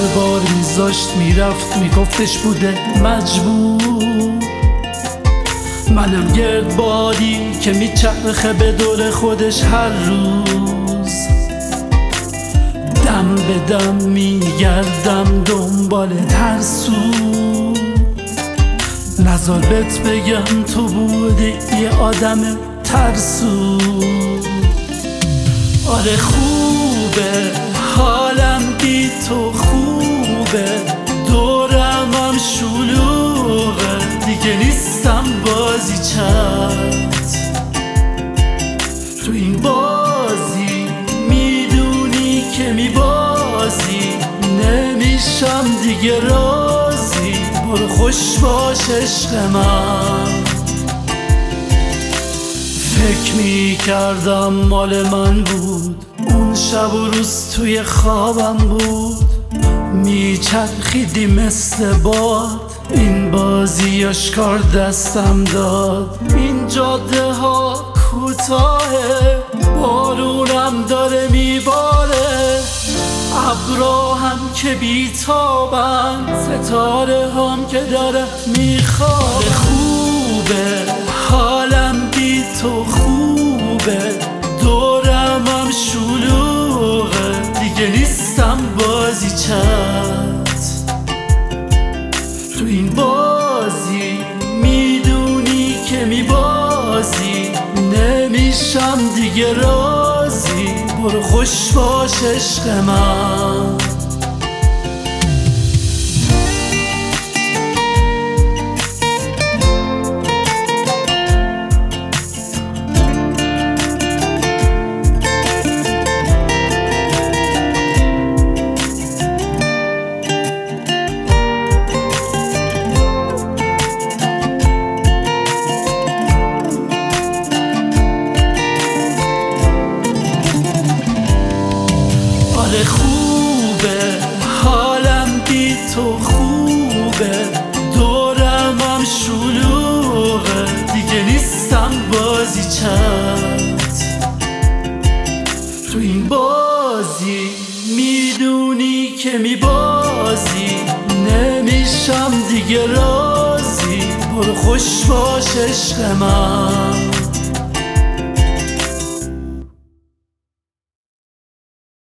بار میذاشت میرفت میگفتش بوده مجبور. منم گرد بادی که میچرخه به دور خودش هر روز. دم به دم میگردم دنبال ترسو. نزار بهت بگم تو بودی یه آدم ترسو. آره خوبه حالم بی تو خوبه، دورم هم شلوغه، دیگه نیستم بازی چت. تو این بازی میدونی که میبازی، نمیشم دیگه راضی. برو خوش باش عشق من. فکر میکردم مال من بود، اون شب و روز توی خوابم بود. میچرخیدی مثل باد، این بازی اشکار دستم داد. این جاده ها کوتاهه، بارونم داره میباره. ابرا هم که بیتابن، ستاره هم که داره میخوابه. خوبه حالم بی تو خوبه، دورم هم شلوغه، دیگه نیستم بازی چت. تو این بازی میدونی که میبازی، نمیشم دیگه راضی. برو خوش باش عشق من. آره خوبه حالم بی تو خوبه، دورم هم شلوغه، دیگه نیستم بازی چت. تو این بازی میدونی که میبازی، نمیشم دیگه راضی. برو خوش باش عشق من.